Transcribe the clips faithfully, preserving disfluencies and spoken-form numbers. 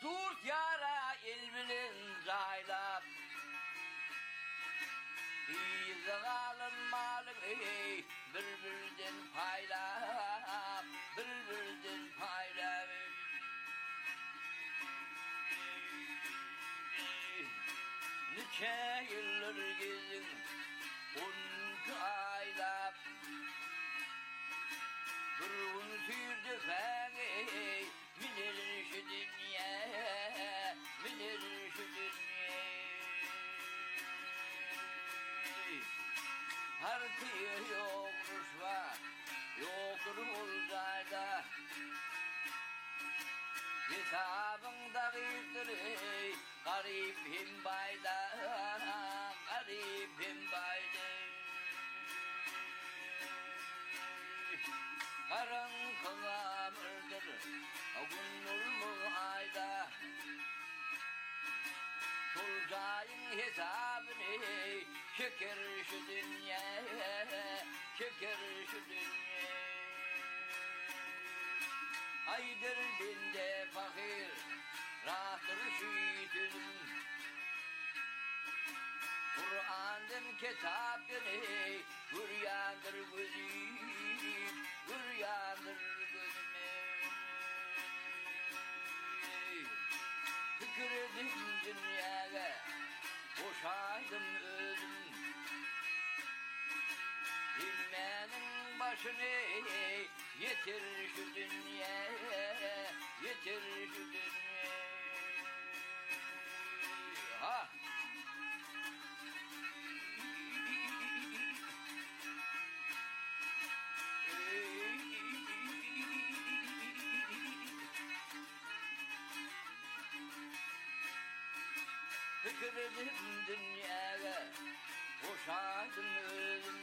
Durt yara ilminin zaylap İyize kalın malın ey Birbirden payla Birbirden payla Nice yıllar gezin On aylap Durun sürdü feni Minir şu dünya Minir şu dünya Harfiye yok rüşva Yoktur uzayda Hesabında gizdir Garibim bayda Garibim bayda Karın kılamırdır Gündür mu ayda Tulcayın hesabını Şeker şu dünya Şeker şu dünya Aydır binde fakir Rahtır şüydüm Kur'an'dan kitapını Hüryandır gözüm Hüryandır gözüme Tükürdüm dünyaya Boşaydım özüm Bilmenin başını Yetir şu dünya Yetir şu dünya Ha Tükürdüm dünyaya Boşaydım özüm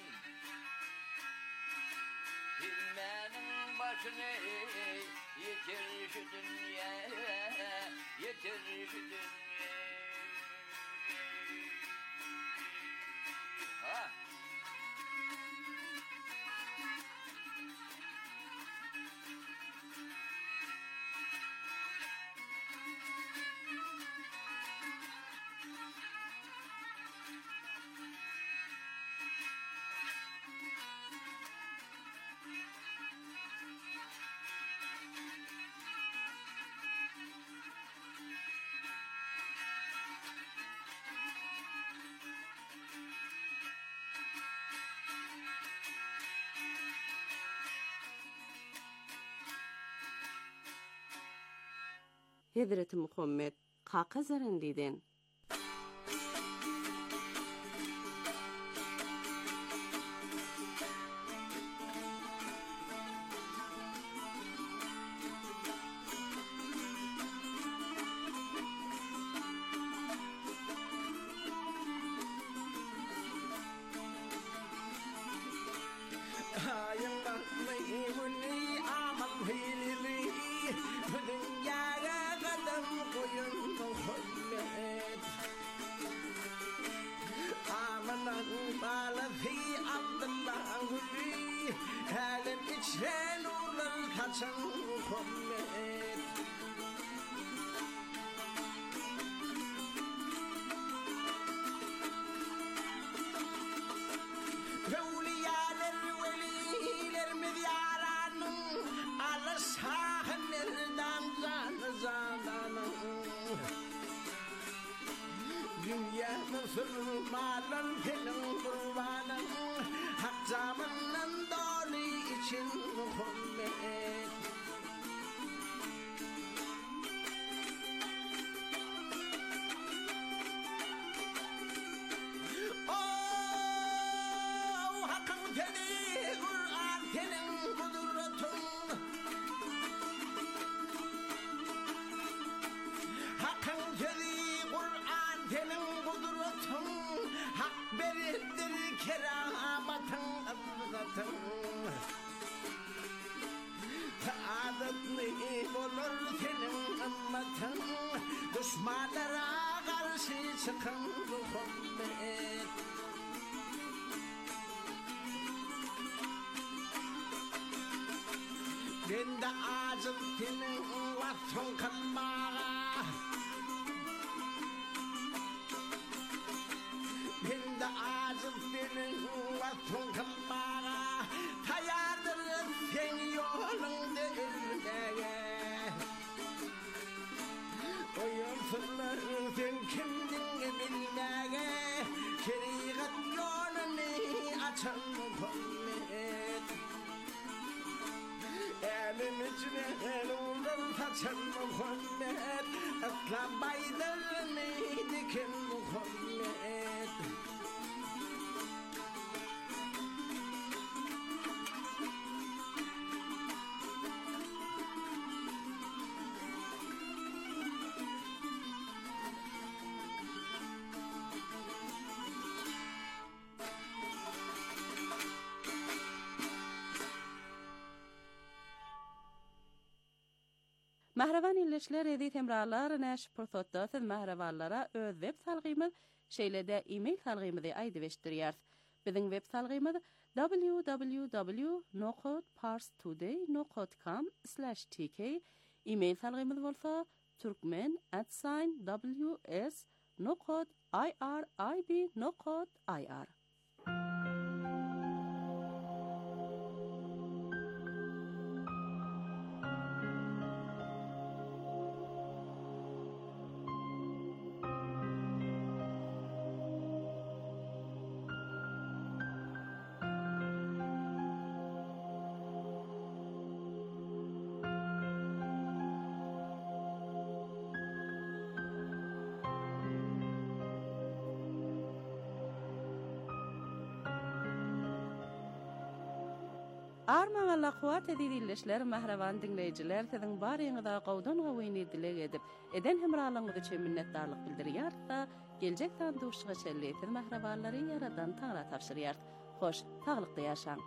Bilmenin başını Yetir şu dünya Yetir şu dünya Ha Hazreti Muhammed Kaka Zarandiden Halim içren uğrun kaçan Muhammed Evliyalar veliler midyaranın Ala sahinerden zanı zananın Dünya Müslümanlar senin kurbanın Hak zamanın dolu için Muhammed Oh hakkın dedi Kur'an senin kudretun Hakkın dedi Kur'an senin kudretun Hak verirdir keramatın azatın Saadetli olur senin ümmetin Düşmanlara karşı çıkın Muhammed Ben de Arjantin'in vatın kalmağa Ben de Arjantin'in vatın kalmağa Tayardırın sen yolunda ölmeye Oyun fırlar sen kimdin bilmeye Şeriat yolunu açan Muhammed Elim içine el olur taçan Muhammed Atla baydırını diken Muhammed Mahravan illeşler edi temrarlar näş pursatda siz mahravanlara öz web salgymyz şeýlede e-mail salgymyzy aýdyp eşdirýär. Biziň web salgymyz w w w nokta parstoday nokta com slash t k. E-mail salgymyz bolsa turkmen at w s nokta i r i b nokta i r. Arman Allah kuwat edilişler mahravan dinleyijiler siziň baryňyza gowdan gowýny dilek edip eden hemralygyňyzy üçin minnetdarlyk bildirýär da geljek sandurşyga çelleýän mahrawanlary yaradan taňra tapşyrýar. Hoş, taglykda ýaşaň.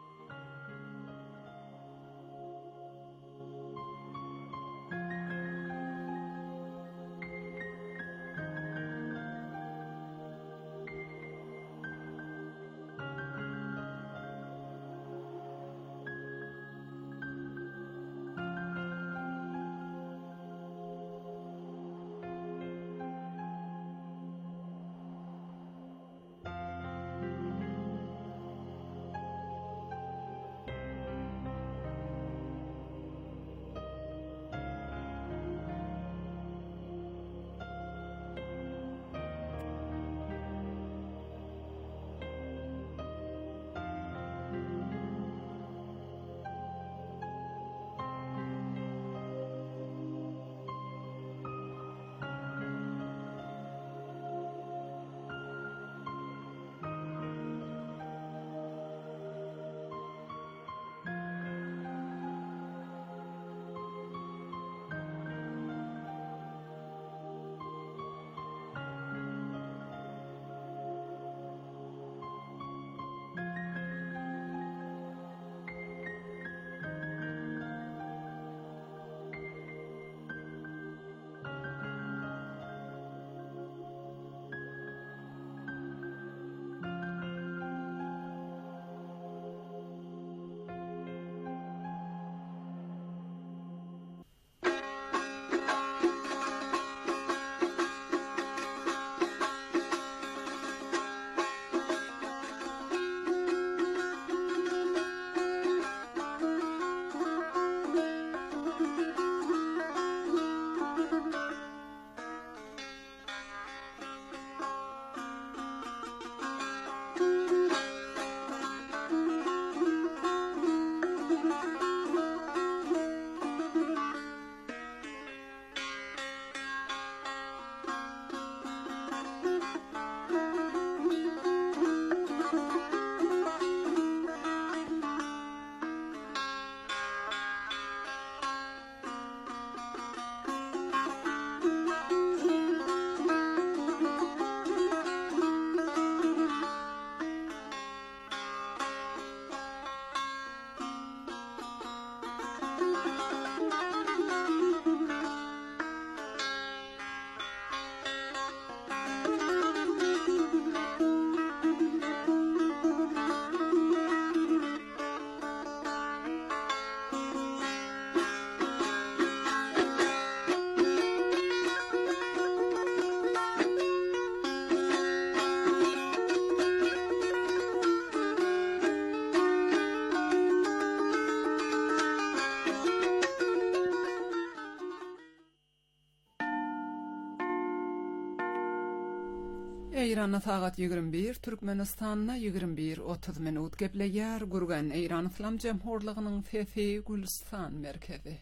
Eýranda sagat ýygrimi bir, Türkmenistanyna ýygrimi bir otuz minut gepleýär gurgan Eýran Islam Jemhurlygynyň Fefi Gülistan merkezi.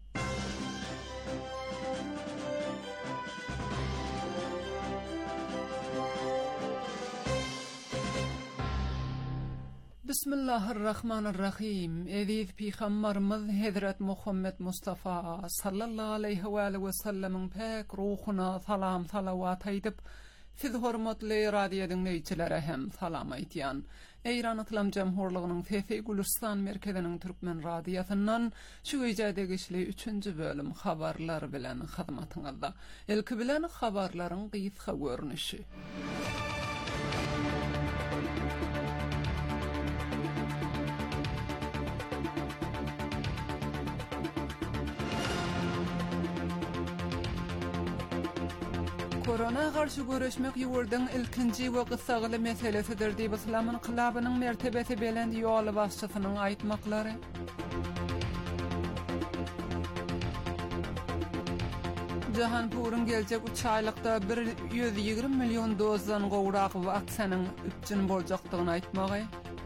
Bismillahirrahmanirrahim. Eziz Peygamberimiz Hazrat Muhammed Mustafa sallallahu aleyhi ve sellem'in pek ruhuna salam salavat aýdyp, siz hormatly radio dinleýçilere hem salam aýtýan. Eýran Islam Jemhurlygynyň Fefi Gülistan merkeziniň Türkmen radiosyndan şu gecede geçli üçüncü bölüm habarlar bilen hyzmatyňyzda. Ilki bilen habarlaryň gysga görnüşi. Korona garşy görüşmek ýurdyň ilkinji we gysgaly meselesidir diýip Islamyň kylabynyň mertebesi bilen ýoly başçysynyň aýtmaklary. Jahanpur'un geljek üç aýlykda bir yüz ýygrimi million dozdan gowrak waksanyň üçin boljakdygyny aýtmagy.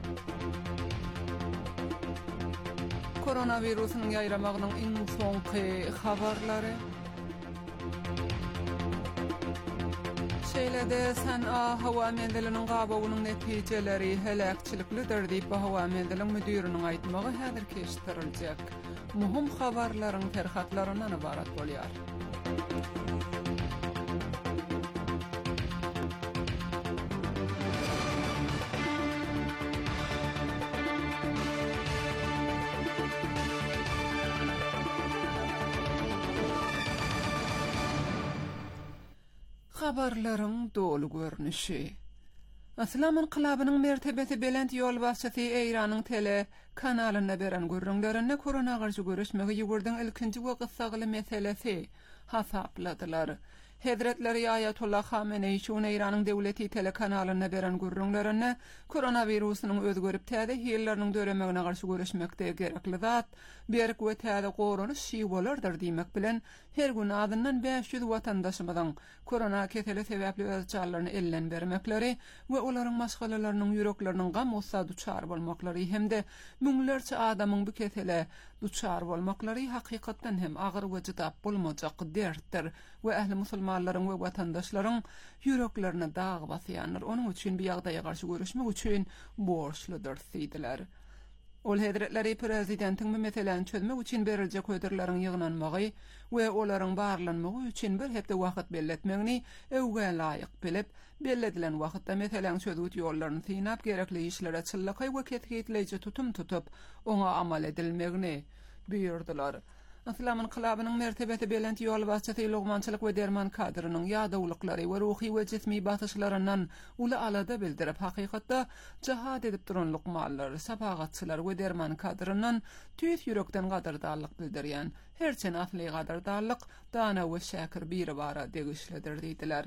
Koronawirusynyň ýaýramagynyň iň soňky habarlary. Şeýlede san'a hawa mendeliniň gabawynyň netijeleri helakçyliklidir diýip hawa mendeliniň müdiriniň aýtmagy häzir keşdiriljek. Muhim habarlaryň terhatlaryndan ibarat bolýar. Habarlaryň dolu görnüşi. Islamyň kylabynyň mertebesi belent ýol başçysy Eýranyň tele kanalyna beren görüňlerine korona garşy görüşmegi ýurdyň ilkinji we gysgaly meselesi hasapladylar. Hazretleri Ayatollah Khamenei şu Eýranyň döwleti telekanalyna beren görüňlerine koronawirusynyň özgörüp täze hillerini döremegine garşy görüşmekde gerekli zat berk we täze gorunuş şiwolardyr diýmek bilen her gün adyndan beş yüz watandaşymyzyň korona keteli sebäpli öz çarlaryny ellen bermekleri we olaryň maşgalalarynyň ýürekleriniň gam ossa duçar bolmaklary hemde müňlerçe adamyň bu ketele duçar bolmaklary hakykatdan hem agyr we jydap bolmajak dertdir we ähli musulmanlaryň we watandaşlaryň ýüreklerini dağ basýanlar. Onuň üçin bir ýagdaýa garşy görüşmek üçin borçludyr diýdiler. Ol hedretleri prezidentiň meselelerini çözmek üçin beriljek öderleriň ýygnanmagy we olaryň barlanmagy üçin bir hepde wagt belletmegini öwge laýyk bilip, belledilen wagtda meseleleň çözüt ýollaryny synap gerekli işlere çyllakay we ketgitleýici tutum tutup oňa amal edilmegini buyurdular. Islamyň kylabynyň mertebesi belent ýol başçysy lugmançylyk we derman kadrynyň ýadawlyklary we ruhy we jismi batyşlaryndan uly alada bildirip hakykatda jihad edip duran lukmanlar, sapagatçylar we derman kadrynyň tüýs ýürekden gadyrdarlyk bildirýän herçen asly gadyrdarlyk dana we şäkir biri bara degişlidir diýdiler.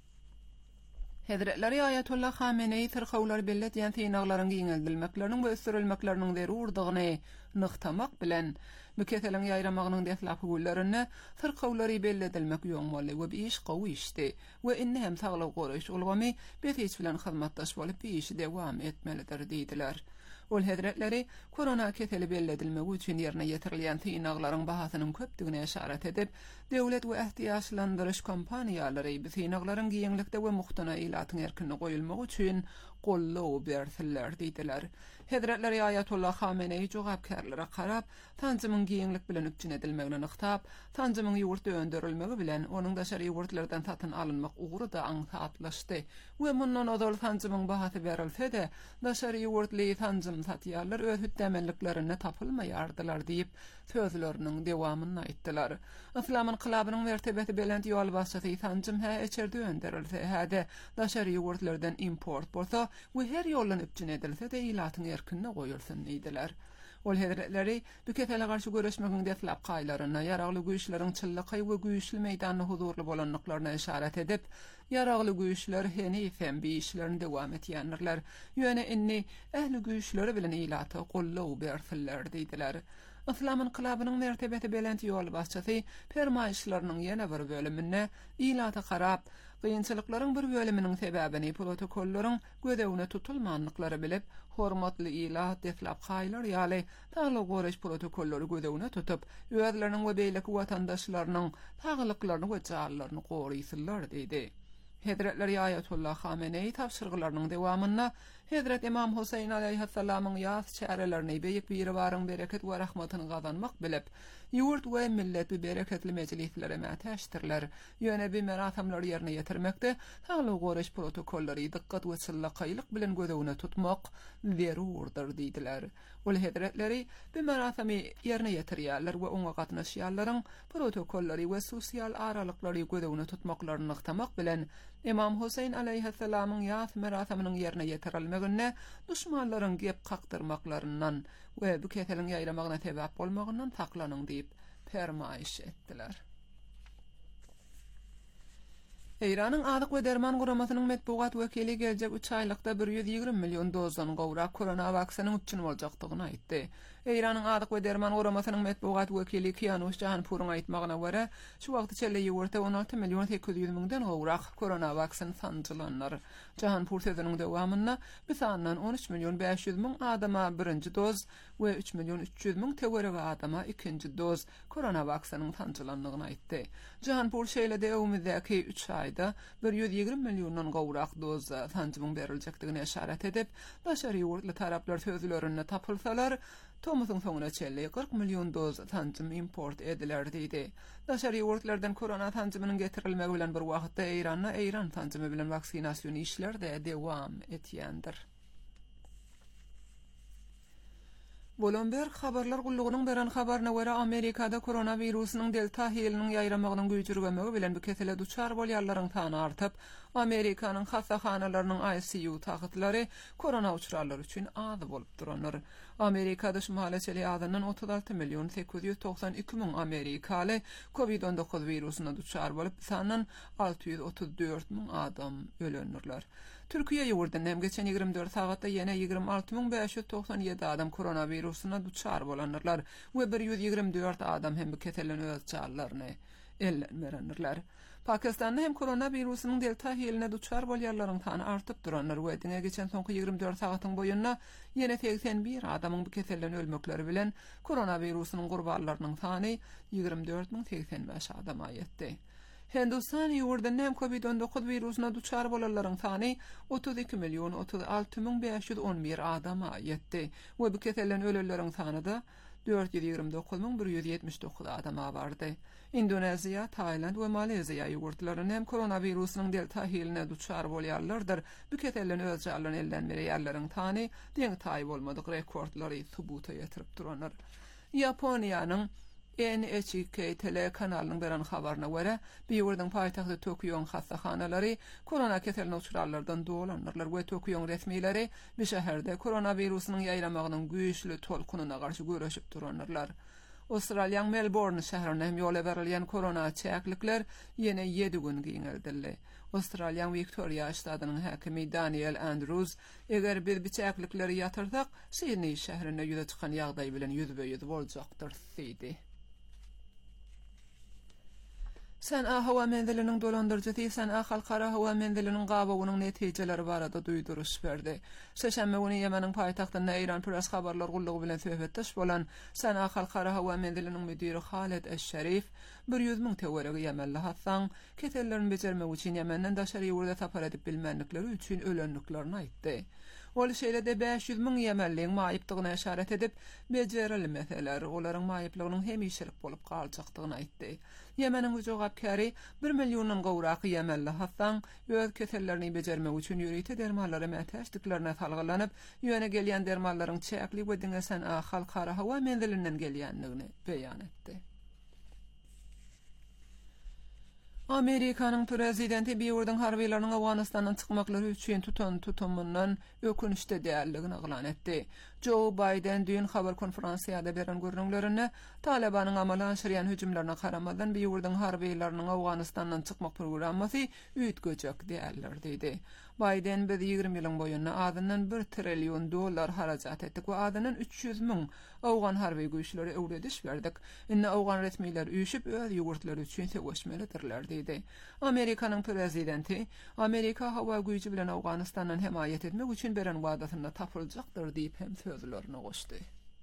Hazretleri Ayatollah Khamenei terhawlar bellet ýan synaglaryň giňeldilmekleriniň we ösürilmekleriniň derurdygyny nyktamak bilen müketeliň ýaýramagynyň deslapy güllaryny terhawlary belledilmek ýoňmaly we bir iş gowy işdi we inni hem saglyk goraýyş ulgamy beýis bilen hyzmatdaş bolup bir işi dewam etmelidir diýdiler. Ol hazretleri korona keteli belledilmegi üçin ýerine ýetirilýän synaglaryň bahasynyň köpdigine işaret edip, döwlet we ihtiýaçlandyryş kompaniýalary bu synaglaryň giňlikde we muhtana ilatyň erkini goýulmagy üçin gollaw berdiler diýdiler. Hazretleri Ayatollah Khamenei jogapkarlara karap, tanjymyň giňlik bilen üçin edilmegini nyktap, tanjymyň ýurt öndürilmegi bilen onuň daşary ýurtlardan tatyn alynmak ugry da aňsatlaşdy. We mundan odol tanjymyň bahasy berilse-de, daşary ýurtly tanjym satýarlar öz hütdemenliklerine tapylmaýardylar diýip sözleriniň dewamyny aýtdylar. Islamyň kylabynyň mertebesi belent ýol başçysy tanjym hä içeride önderilse, häde daşary ýurtlardan import bolsa we her ýollan üçin edilse-de ilatyň erkinine goýulsyn diýdiler. Ol hedretleri bu ketele garşy görüşmegiň deslap gaýlaryna, ýaragly güýçleriň çyllyky we güýçli meýdanyny huzurly bolanlyklaryna işaret edip, ýaragly güýçler henif hem bir işlerini dewam etýänler. Ýöne inni ähli güýçleri bilen ilaty gollaw berdiler diýdiler. Islamyň kylabynyň mertebesi belent ýol başçysy permaýşlarynyň ýene bir bölümine ilata garap, Kıyınçılıklaryň bir bölüminiň sebäbini protokollaryň gödegine tutulmanlyklary bilip, hormatly ilah deflap haýlar ýaly taýly goraş protokollary gödegine tutup, özleriniň we beýleki watandaşlarynyň taýlyklaryny we jarlaryny goraýsynlar diýdi. Hedretler Ayatullah Hamenei tapşyrgylarynyň dewamynda Hedret İmam Husayn aleyhissalamyň ýaz çärelerini beýik bir barın bereket we rahmatyny gazanmak bilip, ýurt we millet bir bereketli mejlislere mätäşdirler. Ýöne bir merasimler ýerine ýetirmekde taýly goraş protokollary dikkat we syllakylyk bilen gödegine tutmak zerurdur diýdiler. Ol hedretleri bir merasimy ýerine ýetirýärler we oňa gatnaşýarlaryň protokollary we sosial aralyklary gödegine tutmaklaryny yktamak bilen İmam Husayn aleyhissalamyň ýaz merasiminiň ýerine ýetirilmegine düşmanlaryň gep kakdyrmaklaryndan we bu keteliň ýaýramagyna sebäp bolmagyndan taklanyň diýip fermaýyş etdiler. Eýranyň Adyk we Derman Guramasynyň metbuat wekili geljek üç aýlykda bir ýüz ýigrim million dozdan gowrak korona waksanyny üçin boljakdygyny aýtdy. Eýranyň Adyk we Derman Guramasynyň metbuat wekili Kianush Jahanpur'un aýtmagyna görä, şu wagty çelle ýurtda on alty million sekiz ýüz miňden gowrak korona waksany sanjylanlar. Jahanpur sözüniň dowamynda bu sandan on üç million beş ýüz miň adama birinji doz we üç million üç ýüz miň tewerege adama ikinji doz korona waksanynyň sanjylandygyny aýtdy. Jahanpur şeýlede öwümüzdäki üç aýda bir ýüz ýigrim million gowrak doz sanjymyň beriljakdygyny işaret edip, başary ýurtly taraplar sözlerini tapylsalar, Tomusyň soňuna çelle kırk million doz sanjym import ediler diýdi. Başary ýurtlardan korona sanjymynyň getirilmegi bilen bir wagtda Eýranda Eýran sanjymy bilen vaksinasiýony işleri dewam etýändir. Bloomberg habarlar gullugynyň beren habaryna görä Amerikada koronawirusynyň delta heliniň ýaýramagynyň güýjürgemegi bilen bu kesele duçar bolýarlaryň sany artyp, Amerikanyň hastahanalarynyň I C U tagytlary korona uçuralary üçin az bolup duranlar. Amerikada şumala çeli ýazynyň otuz alty million sekiz ýüz toksan iki miň Amerikaly covid on dokuz wirusyna duçar bolup, sanyň alty ýüz otuz dört miň adam ölenler. Türkiýe ýurdunda hem geçen ýygrimi dört sagatda ýene ýygrimi alty miň beş ýüz toksan ýedi adam koronawirusyna duçar bolanlar we bir ýüz ýygrimi dört adam hem bu keselen öz çarlaryny ellenmerenler. Pakistanda hem koronawirusynyň delta heline duçar bolýarlaryň sany artyp duranlar we diňe geçen soňky ýygrimi dört sagatyň boýunna ýene seksen bir adamyň bu keselen ölmekleri bilen koronawirusynyň gurbanlarynyň sany ýygrimi dört miň seksen beş adama ýetdi. Hindistan ýurdunda hem covid on dokuz wirusyna duçar bolanlaryň sany otuz iki million otuz alty miň beş ýüz on bir adama ýetdi we bu keselen ölenleriň sany da dört ýüz ýigrim dokuz miň bir ýüz ýetmiş dokuz adama bardy. Indoneziya, Tayland we Maleziya ýurtlaryny hem koronawirusynyň delta heline duçar bolýarlardyr. Bu keselen öz jarlaryny ellenmeýärleriň sany deň taý bolmadyk rekordlary subuta ýetirip duranlar. Yaponiýanyň N H K telekanalynyň beren habaryna görä, bir ýurdyň paýtagty Tokyoň hastahanalary korona keselini uçurallardan dolanlarlar we Tokyoň resmiýleri bu şäherde koronawirusynyň ýaýramagynyň güýçli tolkunyna garşy göreşip duranlar. Australiýanyň Melbourne şäherine hem ýola berilýän korona çäklikler ýene ýedi gün giňeldirli. Australiýanyň Victoria ştatynyň häkimi Daniel Andrews, eger biz bu çäklikleri ýatyrsak, Sydney şäherine ýüze çykan ýagdaý bilen ýüzbe-ýüz boljakdyr diýdi. Sen a hawa menziliniň dolandyrjysy sen a halkara hawa menziliniň gabawynyň netijeleri barada duýduruş berdi. Şeşenme güni Ýemeniň paýtagtynda Eýran Press habarlar gullugy bilen söhbetdeş bolan sen a halkara hawa menziliniň müdiri Halid Eş-Şerif bir ýüz miň tewerege Ýemenli hatsaň ketellerini bejermek üçin Ýemenden daşary ýurda tapar edip bilmänlikleri üçin ölenliklerini aýtdy. Ol şeýlede beş ýüz miň Ýemenliň maýypdygyna işaret edip, bejerilmeseler olaryň maýyplygynyň hemişelik bolup galjakdygyny aýtdy. Ýemeniň jogapkary bir millionyň gowrak Ýemenli hatsaň öz kesellerini bejermek üçin ýürite dermanlary mätäşdiklerine salgylanyp, ýöne gelýän dermanlaryň çäkli we diňe sen a halkara hawa menzilinden gelýändigini beýan etdi. Amerikanyň prezidenti bir ýurdyň harbylarynyň Awganistandan çykmaklary üçin tutan tutumyndan ökünüşde däldigini elan etdi. Joe Biden dün habar konferansyada beren görnüklerini Talibanyň amala aşyrýan hüjümlerine karamadan bir ýurduň harbiýetleriniň Awganystandan çykmak programmasy üýtgejek diýerler dedi. Biden biz ýygrimi ýylyň boýundan adından bir trillion dollar harajat etdik we adından üç ýüz miň Awgan harby güýçleri öwrediş berdik. Inne Awgan resmiýetler üýşip öz ýurtlary üçin segeşmelidirler dedi. Amerikanyň prezidenti Amerika hawa güýçi bilen Awganystandan hemaýet etmek üçin beren wadatyna tapyljakdyr diýip hem sözlerini goşdy.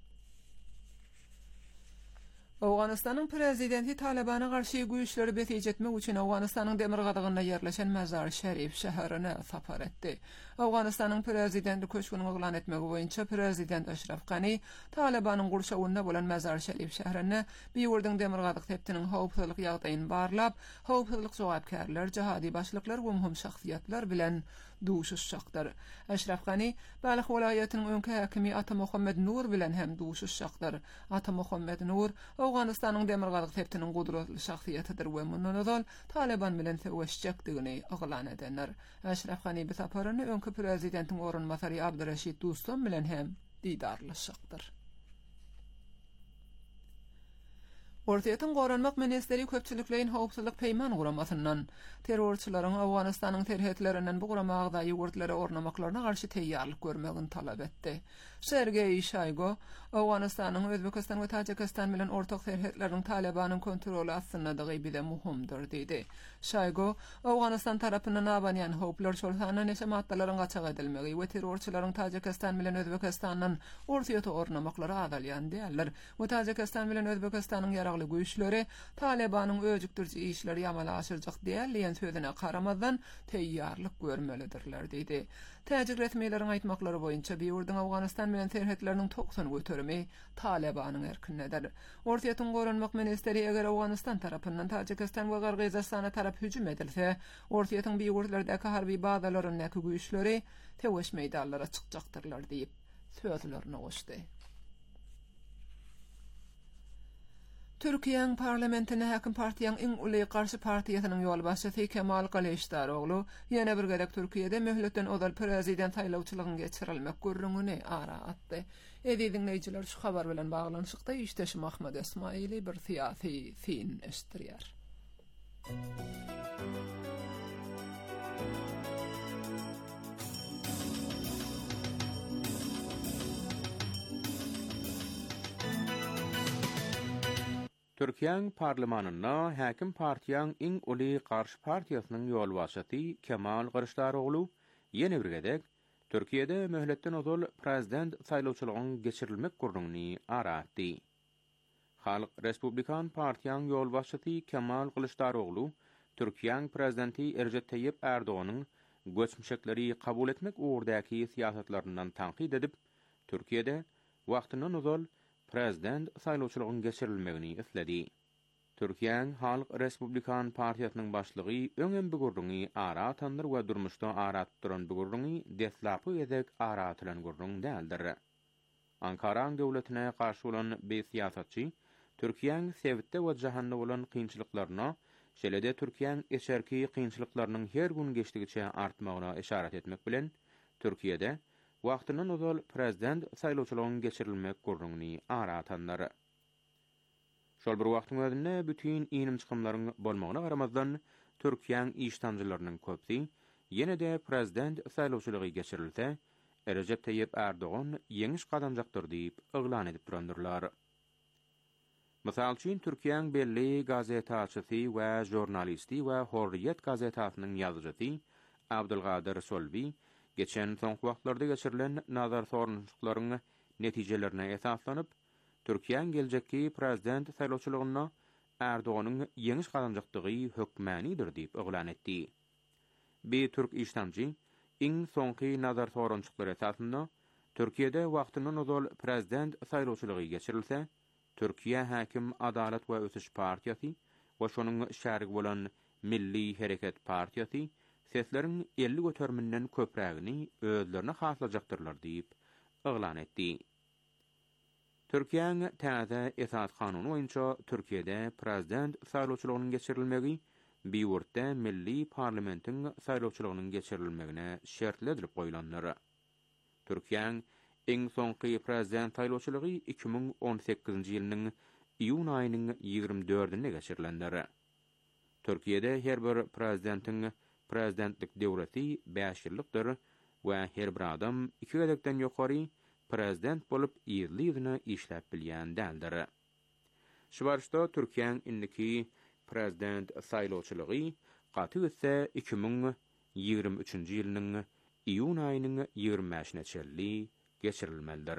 Awganystanyň prezidenti Talibana garşy güýçleri betiýet etmek üçin Awganystanyň demir gadagynda ýerleşen Mazar Şerif şäherine sapar etdi. Awganystanyň prezidenti köşküni oglan etmek boýunça prezident Ashraf Ghani Talibanyň gurşawynda bolan Mazar Şerif şäherine bir ýurduň demir gadyk tepdiniň howpsuzlyk ýagdaýyny barlap, howpsuzlyk jogapkärler, jihadi başlyklar we muhim şahsiýetler bilen duşuşjakdyr. Ashraf Ghani Balyk welaýatynyň öňki häkimi Ata Muhammed Nur bilen hem duşuşjakdyr. Ata Muhammed Nur Awganystanyň demir gadyk tepdiniň gudratly şahsiýetidir we mundan öňki Taliban bilen seweşjekdigini oglan edenler. Ashraf Ghani bu saparyny öňki prezidentiň orunmasary Abdurraşid Dostum bilen hem diýdarlaşjakdyr. Ortaýatyn goranmak ministeri köpçülikleýin howpsuzlyk peýman guramasyndan terrorçylaryň Awganystanyň terhetlerinden bu guramagda ýurtlary ornamaklaryna garşy teýýarlyk görmegini talap etdi. Sergey Shoigu Awganystanyň Özbekistan we Tajikistan bilen ortak terhetleriň Talibanyň kontroly astyndadygy bile muhimdir dedi. Shoigu Awganystan tarapyndan abanýan howplar çolsana neşematlaryň gaçak edilmegi we terrorçylaryň Tajikistan bilen Özbekistanyň ortaýata ornamaklary adalýan diýerler. We Tajikistan bilen Özbekistanyň ýaragly güýçleri Talibanyň öjükdirji işleri ýamala aşyrjak diýerler sözüne karamadan teýýarlyk görmelidirler dedi. Täjik resmiýetleriň aýtmaklary boýunça bir ýurduň Awganystan bilen terhetleriniň toksan götürmi Talibanyň erkindedir. Ortaýatyn goranmak ministeri eger Awganystan tarapyndan Tajikistan we Gyrgyzstana tarap hüjüm edilse, ortaýatyn bir ýurtlardaky harby bazalaryň näki güýçleri teweş meýdanlara çykjaktyrlar diýip sözlerini goşdy. Türkiýeň parlamentine häkim partiýaň iň uly garşy partiýasynyň ýolbaşçysy Kemal Kılıçdaroğlu ýene bir gerek Türkiýede möhletden odal prezident saýlawçylygyny geçirilmek görrüňini ara atdy. Ediň näçiler şu habar bilen baglanyşykda işdeşim Ahmed Esmaili bir siýasy fin estirýär. Türkiýeň parlamentynda häkim partiýaň iň uly garşy partiýasynyň ýolbaşçysy Kemal Kılıçdaroğlu ýene bir gedek Türkiýede möhletden odal prezident saýlawçylygyny geçirilmek gurrunny aratdy. Halk Respublikan partiýaň ýolbaşçysy Kemal Kılıçdaroğlu Türkiýeň prezidenti Recep Tayyip Erdoganyň göçmüşekleri kabul etmek uğurdaky siýasatlaryndan tanqid edip, Türkiýede wagtyndan odal prezident saýlawçylygyny geçirilmegini isledi. Türkiýeň Halk Respublikan partiýasynyň başlygy öňem bir gurrungy ara tandyr we durmuşda ara turan bir gurrungy deslapy edek ara atylan gurrun däldir. Ankaraň döwletine garşy bolan bir siýasatçy Türkiýeň sebitde we jahanda bolan kynçylyklaryna, şeýle-de Türkiýeň eşerki kynçylyklarynyň her gün geçdigiçe artmagyna işaret etmek bilen Türkiýede wagtyndan odal prezident saýlawçylygyny geçirilmek gurrunny ara atanlar. Şol bir wagtyň özünde bütün inim çykymlaryň bolmagyna garamazdan Türkiýeň iştanjylarynyň köpsi ýene-de prezident saýlawçylygy geçirilse, Recep Tayyip Erdogan ýeňiş gadanjakdyr diýip oglan edip durandyrlar. Mysal üçin Türkiýeň belli gazetaçysy we jurnalisti we Hurriyet gazetasynyň ýazgıçy Abdulgadir Solbi geçen soňky wagtlarda geçirilen nazar sorunçlyklaryň netijelerine esaslanyp, Türkiýeň geljekki prezident saýlawçylygyna Erdoganyň ýeňiş gadanjakdygy hökmänidir diýip oglan etdi. Bir türk işlemci, iň soňky nazar sorunçlyklar esasynda Türkiýede wagtyndan odal prezident saýlawçylygy geçirilse, Türkiýe Häkim Adalet we Ösüş partiýasy we şonuň şärik bolan Milli Hereket partiýasy sesleriň elli göterminden köprägini özlerine haslajaktyrlar diýip oglan etdi. Türkiýeň täze esas kanuny boýunça Türkiýede prezident saýlawçylygynyň geçirilmegi bir ýurtda milli parlamentiň saýlawçylygynyň geçirilmegine şertli edilip goýulanlar. Türkiýeň Iň soňky prezident saýlawçylygy iki ming on sekizinji ýylynyň iýun aýynyň ýygrimi dördünde geçirilendir. Türkiýede her bir prezidentiň prezidentlik döwleti beş ýyllykdyr we her bir adam iki gedekden ýokary prezident bolup ýyllygyny işläp bilýän däldir. Şu barşda Türkiýanyň indiki prezident saýlawçylygy gaty etse iki ming ýygrimi üçünji ýylynyň iýun aýynyň ýygrimi beşine çelli geçirilmelidir.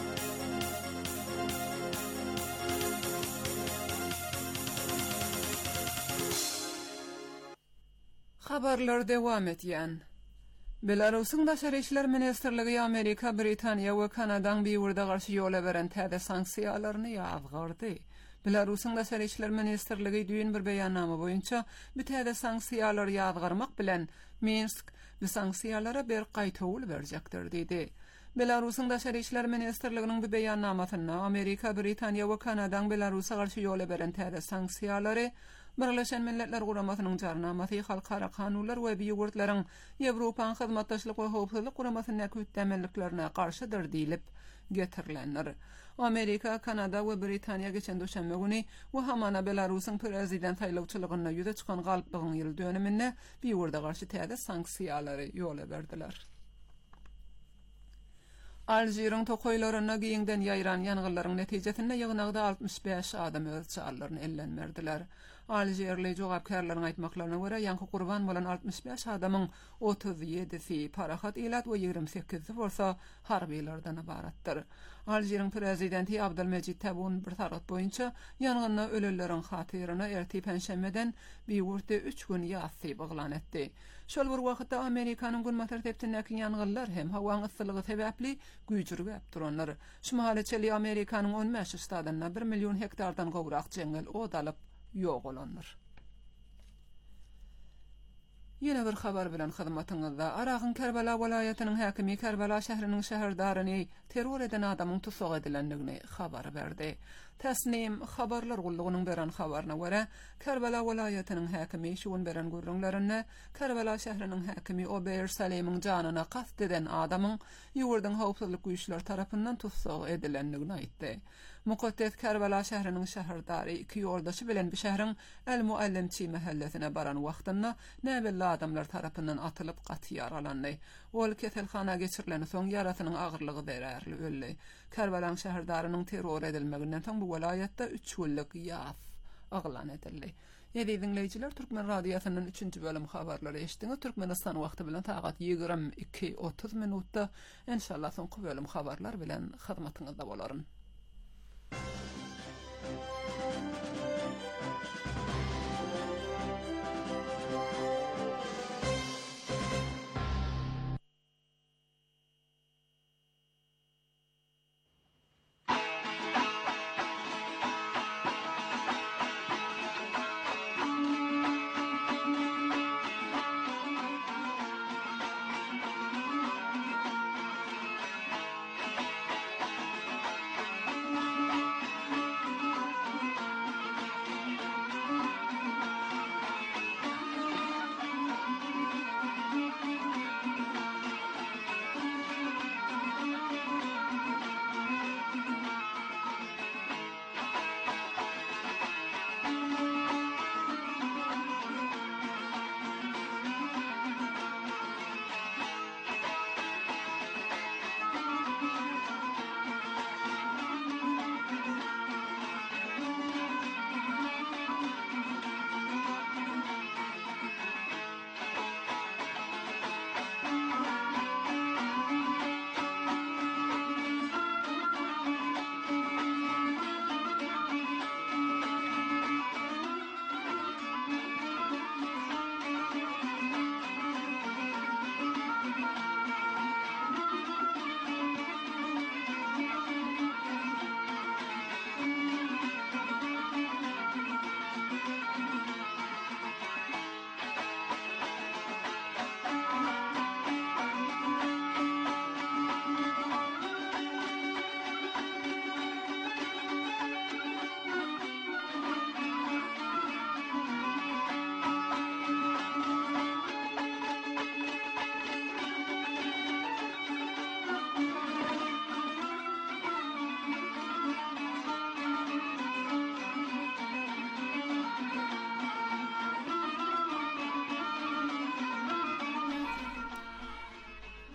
Habarlar dewam etýän. Belarusyň Daşary işler ministrligi Amerika, Britaniýa we Kanadaň biwirde garşy ýola beren täze sanksiýalaryny ýazgyrdy. Belarusyň Daşary işler ministrligi düýün bir beýannama boýunça bu täze sanksiýalary ýazgyrmak bilen Minsk bu sanksiýalara bir gaýtawl berjekdir diýdi. Belarusyň Daşary işler ministrliginiň bu beýannamasyna Amerika, Britaniýa we Kanadaň Belarusy garşy ýola beren täze sanksiýalary Birleşen Milletler Guramasynyň jarnamasy, halkara kanunlar we biýurtlaryň Ýewropaň hyzmatdaşlyk we howpsuzlyk guramasyna kütdemeliklerine garşydyr diýilip getirilenler. Amerika, Kanada we Britaniýa geçen döşenme güni we hamana Belarusyň prezident saýlawçylygyna ýüze çykan galyplygyň ýyl döneminde biýurda garşy täze sanksiýalary ýola berdiler. Aljiryň tokoýlaryna giýinden ýaýran ýangynlaryň netijesinde ýygnagda altmış beş adam öz çağlaryny ellenmerdiler. Aljirli jogapkarlaryň aýtmaklaryna görä ýanky gurban bolan altmış beş adamyň otuz ýedisi parahat ilat we ýigirmi sekizisi bolsa harbiýlardan ibaratdyr. Aljiryň prezidenti Abdelmejid Tebboune bir tarat boýunça ýangynda ölelleriň hatyryna erti penşemeden biwurtda üç gün ýasy baglan etdi. Şol bir wagtda Amerikanyň gün matertepdäki ýangynlar hem hawa yssylygy sebäpli güýjürgäp duranlar. Şu mahaletçeli Amerikanyň on beş ştadyna bir million hektardan gowrak jeňel od alyp ýok olanlar. Ýene bir habar bilen hyzmatyňyzda Aragyn Kerbala welaýatynyň häkimi Kerbala şäheriniň şäherdaryny terror eden adamyň tutsak edilendigini habar berdi. Tasnim habarlar gullugynyň beren habaryna görä Kerbala welaýatynyň häkimi şuň beren gurrunlaryny Kerbala şäheriniň häkimi Ober Salimyň janyna kast eden adamyň ýurdyň howpsuzlyk güýçleri tarapyndan tutsak edilendigini aýtdy. Muqaddes Kerbala şäheriniň şäherdary iki ýoldaşy bilen bir şäheriň El-Muallimçi mahallesine baran wagtynda näbelli adamlar tarapyndan atylyp gaty yaralandy. Ol keselhana geçirilen soň yarasynyň agyrlygy derärli öldi. Kerbala şäherdarynyň terror edilmeginden soň bu welaýatda üç ýyllyk ýas aglan edildi. Ýa-da dinleýijiler, Türkmen radiosynyň üçünji bölüm habarlary eşitdiňiz. Türkmenistan wagty bilen saat ýygrimi iki otuz minutda inşallah soňky bölüm habarlar bilen hyzmatyňyzda bolaryn.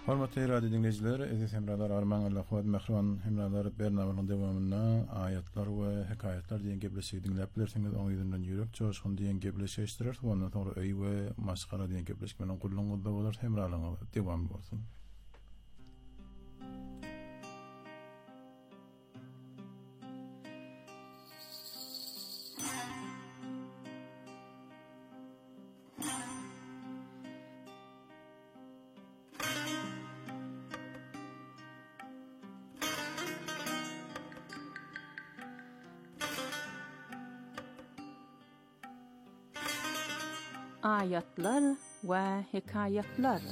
Hormatly radio dinleyijiler, aziz hemralar, arman Allah we mehriban hemralar bernamanyň dowamyna ayatlar we hekayatlar diýen gepleşigi dinläp bilersiňiz, oň ýüzünden ýürek çoşgun diýen gepleşigi eşdirer. Ondan soňra öý we maşgara diýen gepleşik menen gurulňyzda bolar, hemralaryňyz dowam bolsun. Ayatlar ve hikayetler.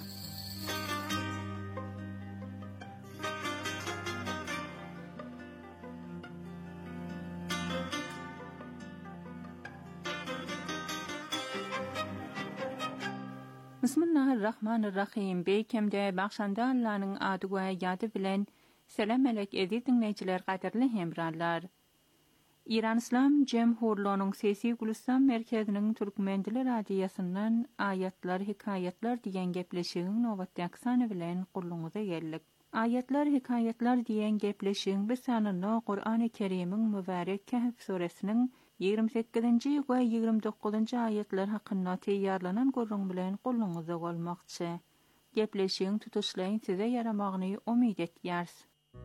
Bismillahirrahmanirrahim. Beýkemde bagşanda Allah'nyň ady we ýady bilen selam alek edi dinleýijiler, gaderli hemralar. İran İslam Cemhurluğu'nun Sesi Gülistan Merkezinin Türkmendiler Radiyasından ayatlar, hikayetler diýen gepleşigiň nowatdaky sany bilen gurulňyza geldik. Ayatlar, hikayetler diýen gepleşigiň bir sanyny Qur'an-ı Kerim'iň mübarek Kehf suresiniň ýigirme sekizinji we ýigirme dokuzunji ayetler hakynda teýýarlanan gurulň bilen gurulňyza bolmakçy. Gepleşigiň tutuşlaryň size yaramagyny umyt etýärs.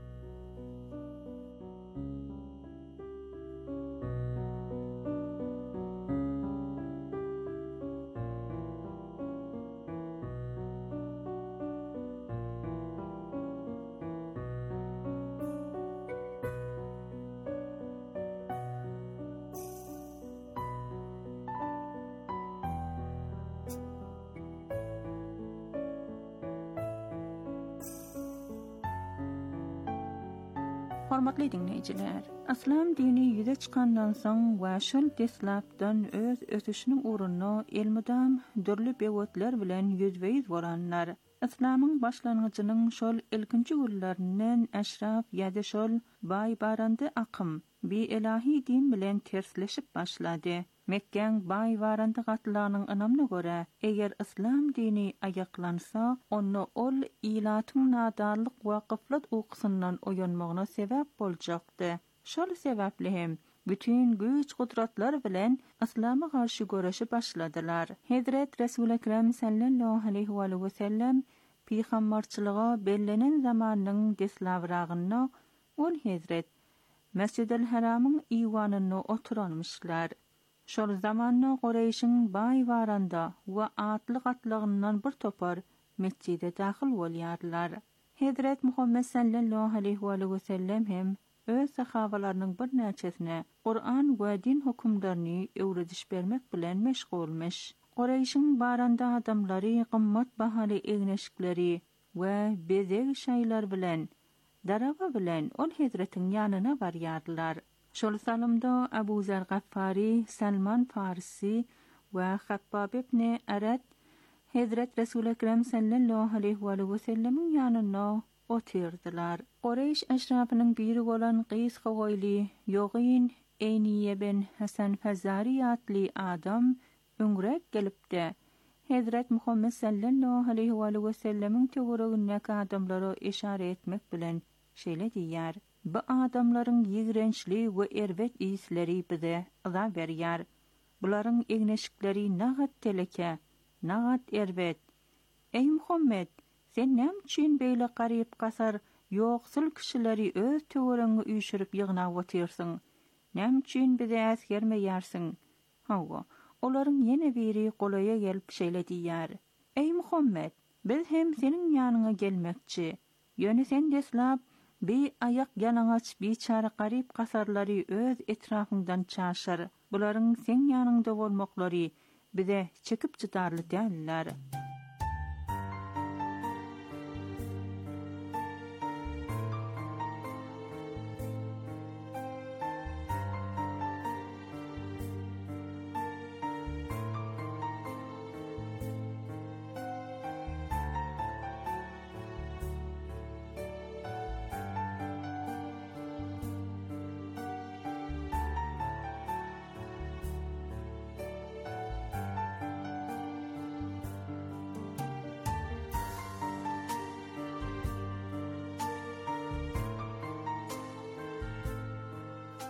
Hormatly dinleyijiler, İslam dini ýüze çykandan soň we şol deslapdan öz ötüşiniň uruny elmydam dörli bewetler bilen ýüzbeýiz boranlar. İslamyň başlangyjynyň şol ilkinji güllerinden eşraf ýa-da şol baý barandy akym bi ilahi din bilen tersleşip başlady. Mekkeň baý barandy gatlarynyň anamyna görä, eger İslam dini ayaklansa, onu ol ilatyň nadarlyk we gıflat uqsyndan oýanmagyna sebäp boljakdy. Şol sebäpli hem bütün güç gudratlar bilen İslam'a karşı görüşe başladylar. Hazret Resul Ekrem sallallahu aleyhi ve sellem peýgamberçiliga bellenen zamanyň deslawragyna ol Hazret Mescid-el Haramyň iwanyna oturanmışlar. Şol zamanna Qurayşyň baý baranda we atly gatlygyndan bir topar mescide daxil bolýarlar. Hazret Muhammed sallallahu aleyhi ve sellem hem öz sahawalarynyň bir näçesine Qur'an we din hukmlaryny öwrediş bermek bilen meşgulmuş. Qurayşyň baranda adamlary gymmat bahaly egneşikleri we bezek şaýlar bilen, darawa bilen ol Hazretiň ýanyna barýarlar. Şol salymda Abu Zer Gaffari, Salman Farsi we Habbab ibn Arad Hazret Resul Ekrem sallallahu aleyhi ve sellemiň ýanyna otyrdylar. Qurayş eşrafynyň biri bolan Qys Hawaili Ýogyn Eyniye ben Hasan Fazari atly adam öňrek gelipdi. Hazret Muhammed sallallahu aleyhi ve sellemiň töweregine adamlara işare etmek bilen şeýle diýär. Bu adamlaryň ýigrençli we erwet isleri bize ıza berýär. Bularyň egneşikleri nagat teleke, nagat erwet. Ey Muhammed, sen näme üçin beýle garyp gasar ýoksul kişileri öz töwereňe üýşürip ýygnap otyrsyň? Näme üçin bize äs germeýärsiň? Hawa, olaryň ýene biri golaya gelip şeýle diýär. Ey Muhammed, biz hem seniň ýanyňa gelmekçi. Ýöne sen deslap bir ayak yalanaç biçara garip kasarları öz etrafından çaşar. Bularyň sen ýanynda bolmaklary bize çekip çıtarly däller.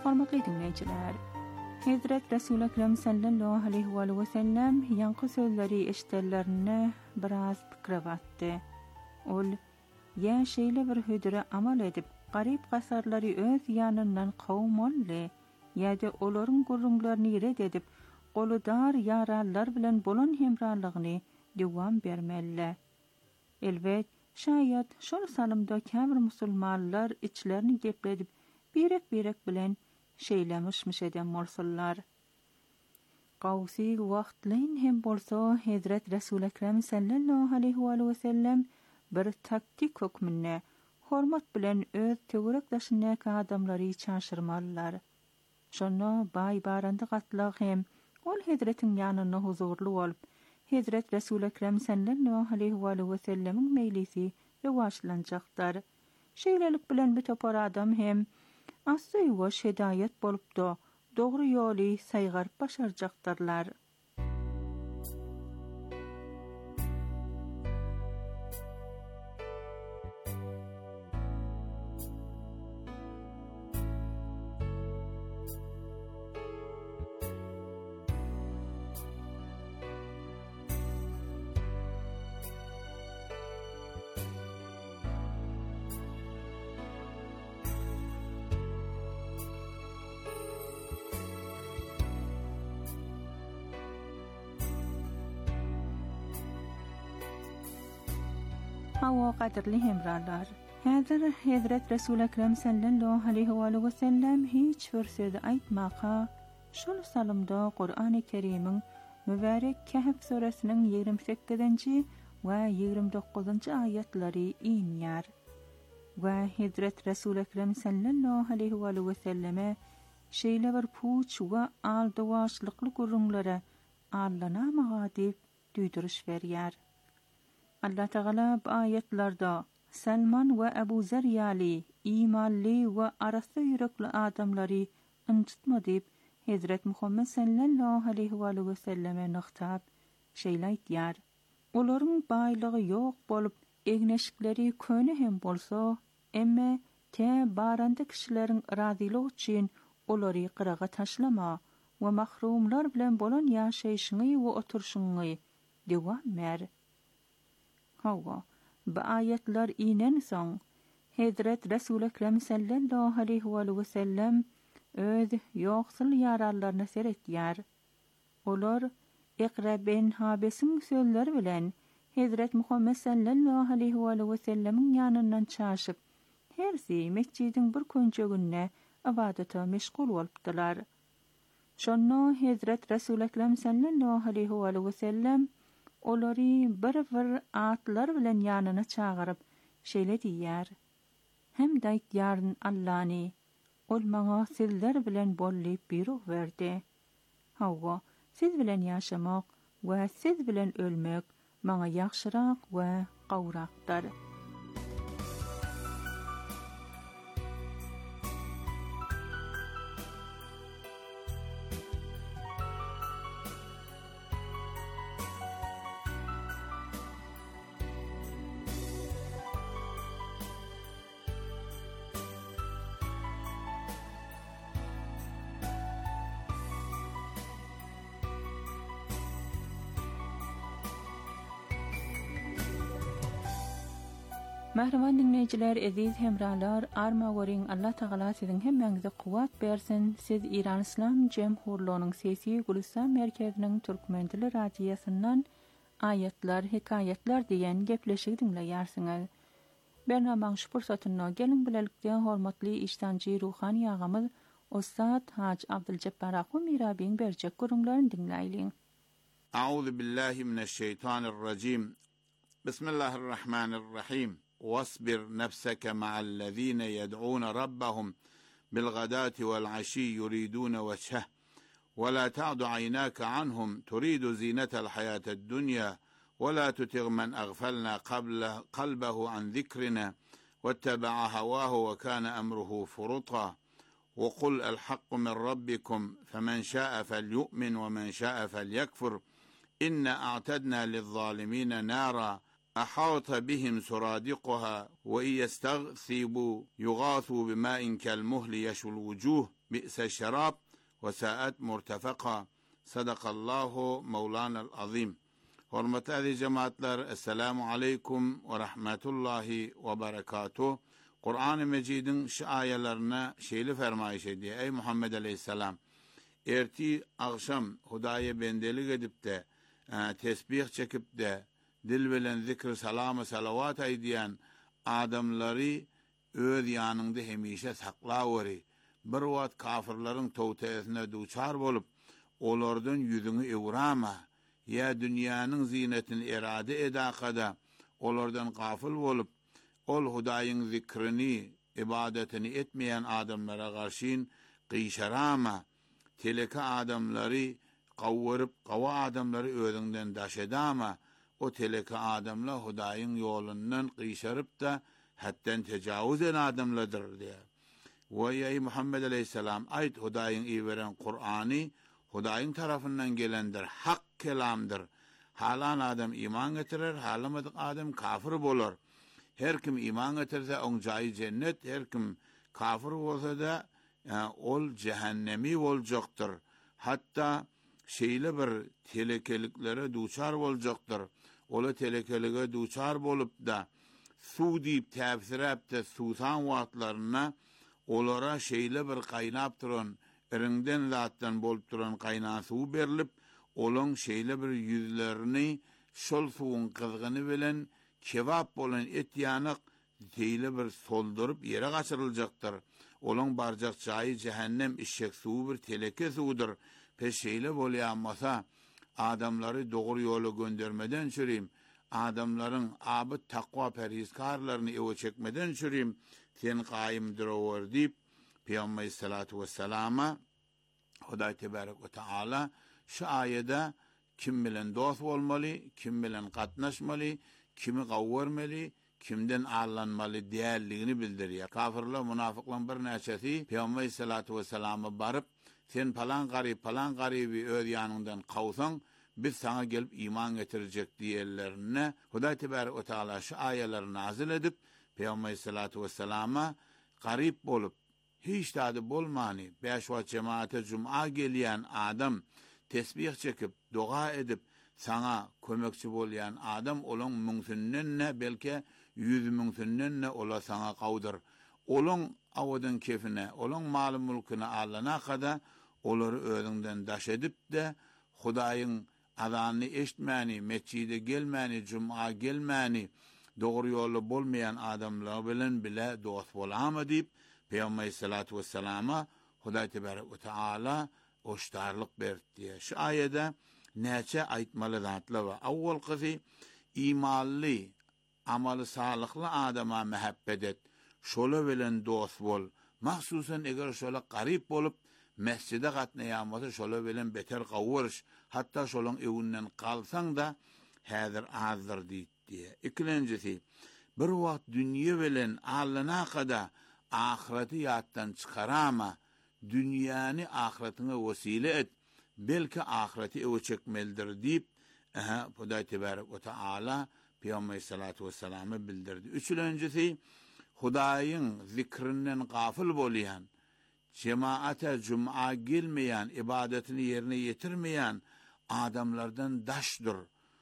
Hormatly dinleyiciler, Hazret Resul Ekrem sallallahu aleyhi ve sellem yankı sözleri eşitellerine biraz pikravatdı. Ol, ya şeyle bir hüdüre amal edip, garip kasarları öz yanından kavm olli, ya da olorun gurrunglarını red edip, qolu dar yarallar bilen bolan hemrarlığını devam bermelle. Elbet, şayet şol salımda kämir musulmanlar içlerini gepledip, birek-birek bilen şeylemişmiş edem bolsalar. Qawsi wagtlayn hem bolsa Hazret Resul Ekrem sallallahu aleyhi ve sellem bir taktik hukmine hormat bilen öz töwerek daşynäki adamlary çaşyrmalylar. Şonu bay barandy gatlag hem ol Hazretin ýanyna huzurly bolup, Hazret Resul Ekrem sallallahu aleyhi ve sellemin meylisi rewaçlanjaklar. Şeýlelik bilen bir topar adam hem asy we şedayet bolupdy, dogry ýoly saýgar başarjakdyrlar. Hawa qadirli hemrarlar. Hazır Hazret Resul Ekrem sallallahu aleyhi ve sellem hiç bir söz aýtmaqa, şol salymda Qur'an-ı Kerim'in mübarek Kehf suresinin ýigirme sekizinji we ýigirme dokuzunji aýatlary inýär. Ve Hazret Resul Ekrem sallallahu aleyhi ve selleme şeýle bir puç we aldywaşlykly gurrunglara allanamaga diýip düýdüriş berýär. Allah Teala bu ayetlarda Salman ve Ebu Zer ýaly imanly ve arasy yürekli adamlary ıncıtma diýip Hazret Muhammed sallallahu aleyhi ve selleme nıhtap şeýle aýtýar. Olaryň baýlygy ýok bolup egneşikleri köne hem bolsa, emme te barandy kişileriň razylygy üçin olary qyraga taşlama we mahrumlar bilen bolan ýaşaýşyňy we oturşyňy dewam mer. Hawa, bu ayetler inen soň Hazret Resul Ekrem sallallahu aleyhi ve sellem öz ýoksul ýararlaryna seretýär. Olar Iqra bin Habes'in sözleri bilen Hazret Muhammed sallallahu aleyhi ve sellemin ýanyndan çaşyp, hersi mescidiň bir könçeginde ibadata meşgul bolupdylar. Şonno Hazret Resul Ekrem sallallahu aleyhi ve sellem olary bir-bir atlar bilen ýanyna çağıryp şeýle diýär. Hem daýtýaryn Allahny, ol maňa sizler bilen bollyp buyruq berdi. Hawa, siz bilen ýaşamak we siz bilen ölmek maňa ýaxşyrak we gawrakdyr. Mähreman dinleyijiler, eziz hemralar, arma göreň Allah Taala siziň hemmeňize kuwat bersin. Siz Iran Islam Jemhurlygynyň sesi Gulistan merkeziniň türkmen dili radiosyndan ayetler, hikayetler diýen gepleşigi dinleýärsiňiz. Bernamaň şu pursatyny gelin bilelikde hormatly işdanjy ruhany agamy Ustad Hac Abduljabbar Aqu Mirabiň berjek gurulmaryny dinleýin. Euzu billahi mineşşeytanirracim. Bismillahirrahmanirrahim. واصبر نفسك مع الذين يدعون ربهم بالغداة والعشي يريدون وجهه ولا تعد عيناك عنهم تريد زينة الحياة الدنيا ولا تطع من أغفلنا قبل قلبه عن ذكرنا واتبع هواه وكان أمره فرطا وقل الحق من ربكم فمن شاء فليؤمن ومن شاء فليكفر إنا أعتدنا للظالمين نارا أحاط بهم سرادقها وإن يستغثبوا يغاثوا بماء كالمهل يشوي الوجوه بئس الشراب وساءت مرتفقا. Sadakallahu Mevlana'l azim. Hürmetli aziz cemaatler, Esselamu Aleyküm ve Rahmetullahi ve Berekatuh. Kur'an-ı Mecid'in şu ayelerine şeyli fermayış ediyor. Ey Muhammed Aleyhisselam, erti akşam Hudaya bendelik edip de, e, tesbih çekip de, dil bilen zikr, salamı, salavat aydiyen adamları öz yanında hemişe saklaveri. Bir vat kafirlerin tevteyesine duçar bolup, olardan yüzünü evrama, ya dünyanın zinetini irade edakada, olardan gafil olup, ol Hudayın zikrini, ibadetini etmeyen adamlara karşın kıyşarama, teleka adamları kavvarıp, kava adamları özünden daşedama, o teleka adamla Hudayın yolundan kıyşarıp da, hatten tecavüz eden adamladır diye. Ve ey Muhammed Aleyhisselam, ayet Hudayın iyi veren Kur'an'ı, Hudayın tarafından gelendir, hak kelamdır. Halan adam iman getirir, halamadık adam kafir olur. Her kim iman getirse on cayı cennet, her kim kafir olsa da yani, ol cehennemi olacaktır. Hatta şeyle bir telekeliklere duçar olacaktır. Ola telekelike duçar bolup da su deyip tefsir edip de susan vaatlarına olara şeyle bir kaynap duran, erinden zattan bolup duran kaynağı su berilip, olan şeyle bir yüzlerini şol suun kızgını bilen, kebap olan et yanık, teyle bir soldurup yere kaçırılacaktır. Olan barcak çayı cehennem işek suyu bir teleke suudur. Pes şeyle bolyanmasa, adamları doğru yolu göndermeden süreyim, adamların abı takva perhizkarlarını eve çekmeden süreyim, sen kaimdir olur deyip, Peygamber Aleyhissalatu vesselama, Huday Tebarek ve Teala, şu ayede kim bilen dost olmalı, kim bilen katnaşmalı, kimi kavvermeli, kimden ağırlanmalı değerliğini bildiriyor. Kafirler, münafıklar bir neçesi Peygamber Aleyhissalatu vesselam'a barıp, sen falan garip, falan garibi öz yanından kavsan, biz sana gelip iman getirecek diyelerine, Huday Tebarek ve Teala şu ayeleri nazil edip, Peygamber Aleyhissalatu vesselam'a garip bolup, hiç tadı bolmani, beş vakit cemaate cuma geleyen adam, tesbih çekip, dua edip, sana kömekçi bolayan adam, olan mümkünnenne, belki yüz mümkünnenne ola sana kavdır. Olan avudun kefine, olan malı mülküne alana kadar, oları özünden daş edip de, Hudayın adağını eşitmeni, meçhide gelmeni, cuma gelmeni, doğru yolu bolmayan adamlar bilen bile dost bolama deyip, Peygamber Aleyhissalatu vesselama Huday Tebarek ve Teala hoştarlık verdi diye. Şu ayette neçe aytmalı zatlar var. Avval kızı imanlı, amalı sağlıklı adama mehabbet et. Şola bilen dost bol. Mahsusen eğer şola garip bolup mescide katnayanması şola bilen beter kavurş. Hatta şolun evinden kalsan da hadir azdır diye. İkincisi, bir vakit dünya bilen alına kadar ahireti yattan çıkarama, dünyanı ahiretine vesile et, belki ahireti eve çekmelidir deyip, aha, Huday Tebarek ve Teala Peygamber Aleyhissalatu vesselam'ı bildirdi. Üçüncüsü, Hudayın zikrinden gafil bolayan, cemaate cuma gelmeyen, ibadetini yerine getirmeyen adamlardan daşdır.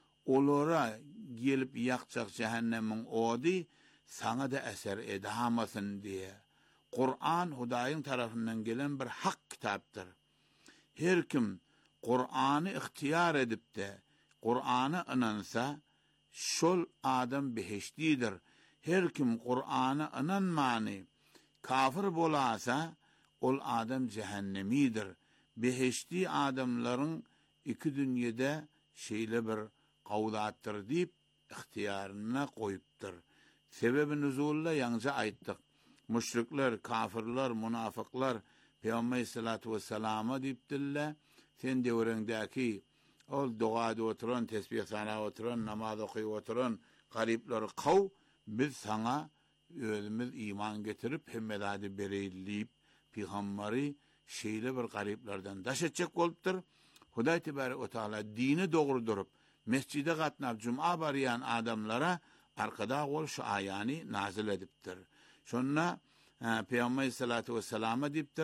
Olara gelip yakacak cehennemin odi, sana da eser edamasın diye. Kur'an Hudayın tarafından gelen bir hak kitaptır. Her kim Kur'an'ı ihtiyar edip de Kur'an'a inansa, şol adam beheştidir. Her kim Kur'an'a inanmani, kafir bolasa, ol adam cehennemidir. Beheşti adamların iki dünyada şeyle bir kavdattır deyip, ihtiyarına koyuptur. Sebebi nüzulla yanca ayttık. Müşrikler, kafirler, münafıklar Peygamber Aleyhissalatu vesselam'a deyiptirler. Sen devrindeki ol duada oturan, tesbih sana oturan, namaz okuyu oturan garipleri kav, biz sana özümüz iman getirip hemmedadi bereyleyip Peygamberi şeyle bir gariplerden daş edecek oluptur. Huday Tebarek ve Teala dini doğru durup mescide katnap cuma barayan adamlara arkada ol şu ayani nazil ediptir. Sonra e, Peygamber Aleyhissalatu vesselam'a deyiptir,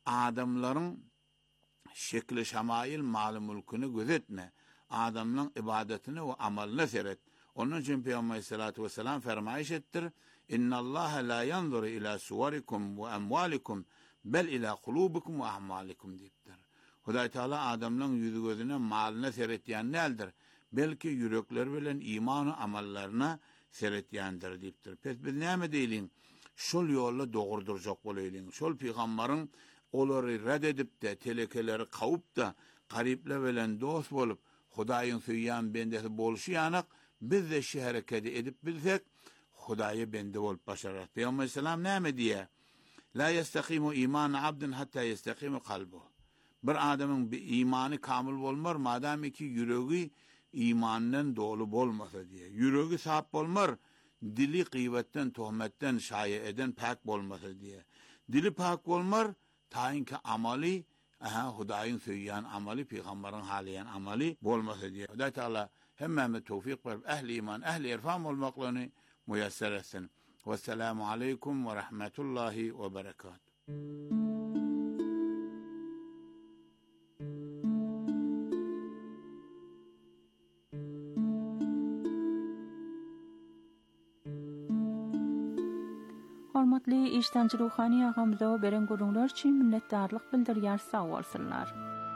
adamların şekli şamail malı mülkünü gözetme. Adamların ibadetini ve amalını seyret. Onun için Peygamber Aleyhisselatü Vesselam fermayış ettir. İnna Allah la yanzuru ila suvarikum ve emvalikum bel ila kulubikum ve ahmalikum deyiptir. Huday Teala adamların yüzü gözüne malına seyrettiyen neldir? Belki yürekler bilen imanı amallarına seyrettiyendir deyiptir. Pes biz neyme deyilim? Şol yolla doğurduracak olayım. Şol peygamberin oları red edip de telekeleri kavup da gariple bilen dost bolup Hudayın süyyan bendesi boluşu yanak biz de şu hareketi edip bilsek Hudayı bende olup başarar. Peygamber Aleyhisselam neyme diye? La yestakimu iman abdin hatta yestakimu kalbu. Bir adamın bir imanı kamil olmar madem ki yüreği imandan dolu olmasa diye. Yüreği sahip olmar, dili gıybetten, tuhmetten, şaye eden pak olmasa diye. Dili pak olmar, tayin ki amali, aha Hudayın söyleyen amali, peygamberin haliyen amali olmasa diye. Huday Teala hemmeme tevfik verip ehli iman, ehli irfam olmaklarını müyesser etsin. Vesselamu aleykum ve rahmetullahi ve berekatuhu. Hormatly iştenci ruhani ağamıza beren gurunlar için minnettarlık bildirýär sağ bolsunlar.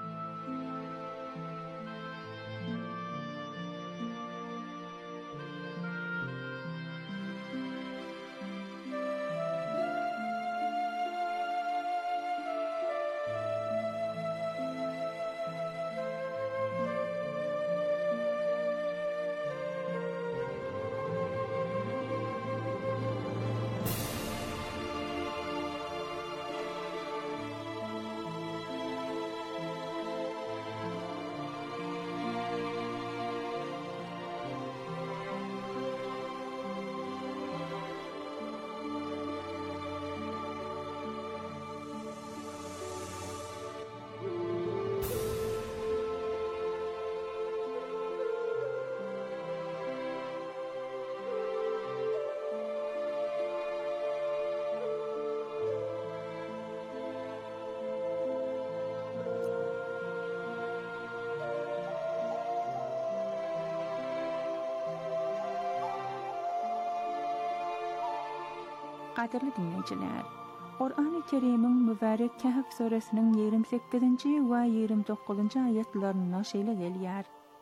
Qadirli dinleyiciler, Qur'an-ı Kerim'in mübarek Kehf suresinin yigirme sekkizinci ve yigirme dokuzuncu ayetlerine şeýle gelýär.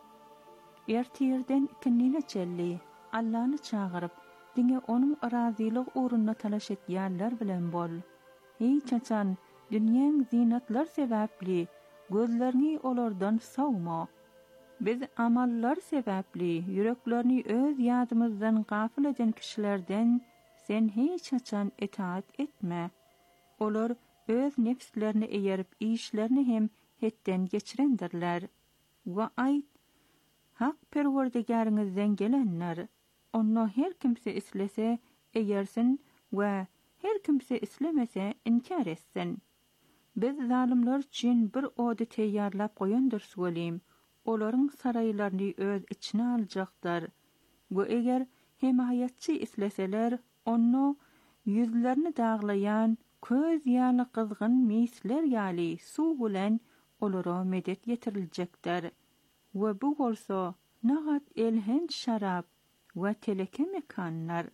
Ertirden kinnine çelli, Allah'ını çağırıp, diňe onun arazilik uğruna talaş etýärler bilen bol. Hiç açan, dünýäň zinatlar sebäpli, gözlerini olardan sawma. Biz amallar sebäpli, yüreklerini öz ýadymyzdan gafil eden kişilerden sen hiç açan itaat etme. Olar öz nefslerini eýerip işlerini hem hetten geçirendirler. Ve ayt, hak perwerdigaryňyzdan gelenler, onu her kimse islese eýersin ve her kimse islemese inkar etsin. Biz zalimler için bir ody teýýarlap goýandyr söyleyim. Olaryň saraýlaryny öz içine aljaklar. Ve eger himayatçı isleseler, onu yüzlerini dağlayan, köz ýaly kızgın misler ýaly su bilen olara medet yetiriljekdir. Ve bu bolsa nahat elhenç şarap ve teleke mekanlar.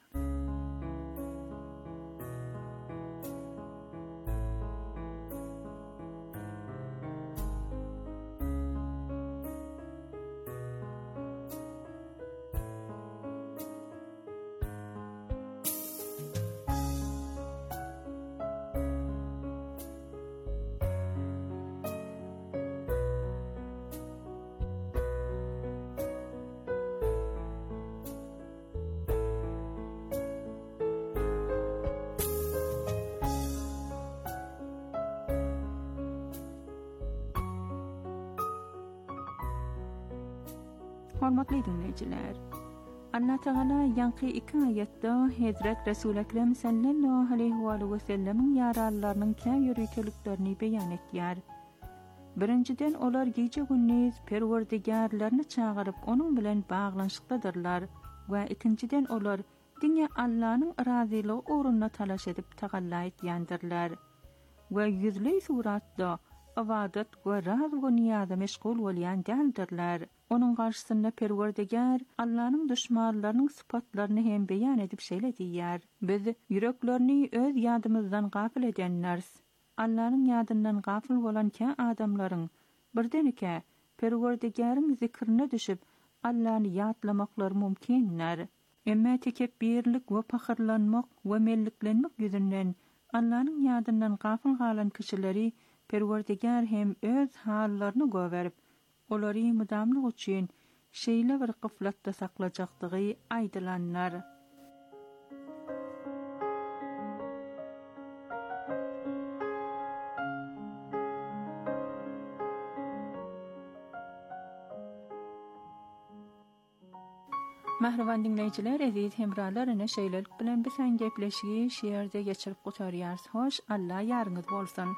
Hormatly dinleyiciler, Allah Teala ýanky iki ayetde Hazret Resul Ekrem sallallahu aleyhi ve sellemin ýaralarynyň käm ýürüýteliklerini beýan etýär. Birinciden olar gece gündüz perwerdigarlaryny çağırıp onun bilen baglanşykdadyrlar we ikinciden olar diňe Allah'nyň razyligi uğruna talaş edip tagalla etýändirler. we yüzley suratda ibadet we raz we niyada meşgul bolýan däldirler. Onun garşysynda Perwerdigar Allahyň düşmanlarynyň sypatlaryny hem beýan edip şeýle diýär. Biz yüreklerini öz ýadymyzdan gafil edenleriz. Allahyň ýadyndan gafil bolan kä adamlaryň birdenike Perwerdigaryň zikrine düşüp Allahyny ýatlamaklar mümkinler. Emma tekebbirlik we pahyrlanmak we melliklenmek ýüzünden Allahyň ýadyndan gafil galan kişileri Perwerdigar hem öz hallaryny göwerip olary mudamlyk üçin şeýle bir gyflatda saklajakdygy aýdylanlar. Mahravan dinleyijiler, aziz hemralar, ene şeýlelik bilen bilen gepleşigi şeýerde geçirip gotarýarys. Hoş, Allah ýarňyz bolsun.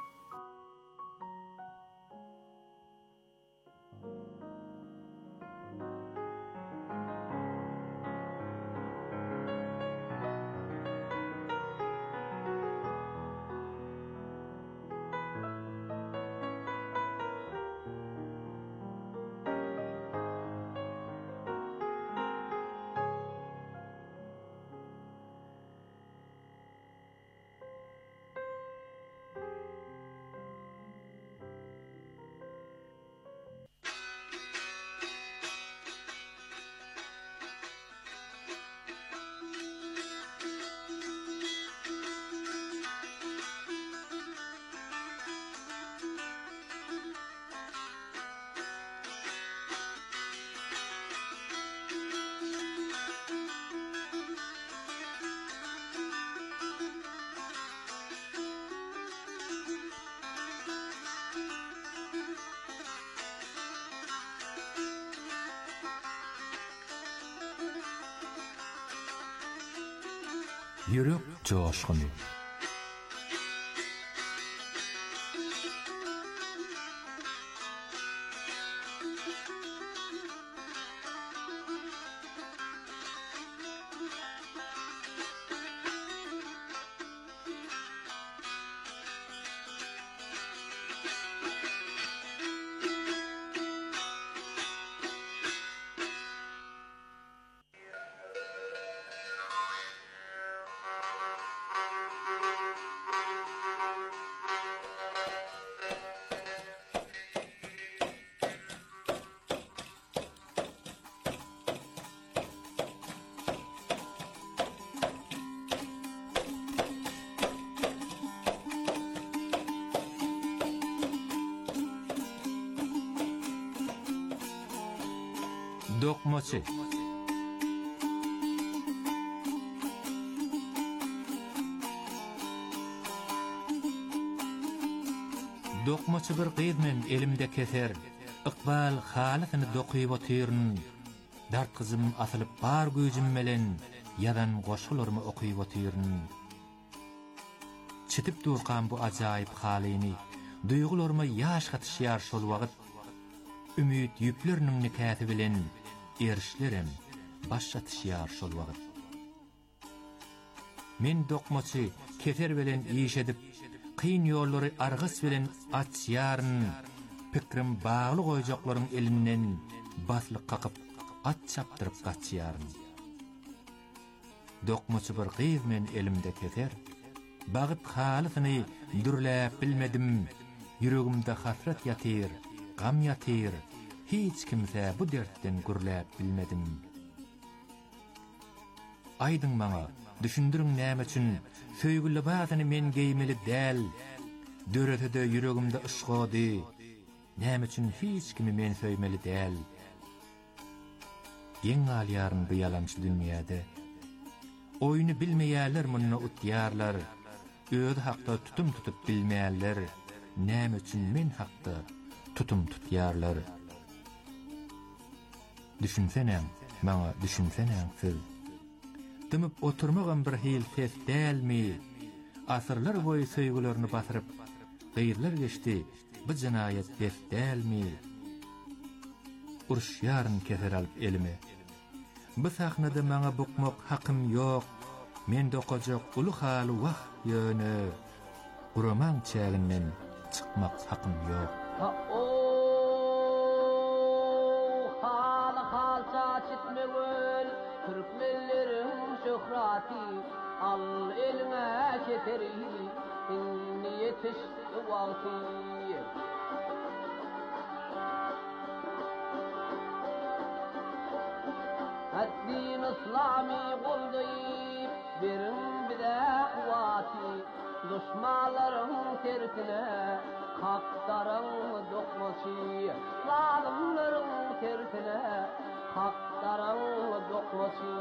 Yürek coşkunu. Dokmaçı. Dokmaçı bir gydmen elimde keser. Iqbal halysyny dokuýup otyryn. Dart kızım asylyp bar göjüm melen ýadan goşularmy okuýup otyryn. Çitip durgan bu ajaýyp halyny duýgularyma ýaş gatışýar şol wagt. Ümit ýüpleriniň nikäti bilen erişlerim başlatışýar şol wagt. Men dokmaçy kefer bilen iş edip kyn ýollary argys bilen açýaryn. Pikrim bagly goýjaklaryň elinden baslyk kakyp at çapdyryp gaçýaryn. Dokmaçy bir gyz men elimde kefer. Bagyt halysyny dürläp bilmedim. Yüregimde hasret ýatyr, gam ýatyr. Hiç kimse bu dertten gürläp bilmedim. Aýdyň maňa, düşündürüň näme üçin söýgüli bazyny men geýmeli däl. Döretede yüregimde ışgady. Näme üçin hiç kimi men söýmeli däl. Ýeň alýaryn bu ýalançy dünýäde. Oýuny bilmeýärler munna utýarlar. Öz hakda tutum tutup bilmeýärler. Näme üçin men hakda tutum tutýarlar. Düşünsenem, maňa düşünsenem siz. Dymyp oturmagan bir hil ses dälmi? Asyrlar boýy söýgülerini basyryp, gyýrlar geçdi, bu jinaýat ses dälmi? Urşýaryn keser alyp elime. Bu sahnada maňa bukmak hakym ýok. Men dokajak uly haly wagt ýöne. guraman çäginden çıkmak hakym ýok. O hal halça çitmegöl Türkmenlerin şöhrati al eline keteri inni yetiş wagty الدين إسلامي قلدي برن بدا قواتي دشمالرم terkine haktarım dokması zalimlerin terkine haktarım dokması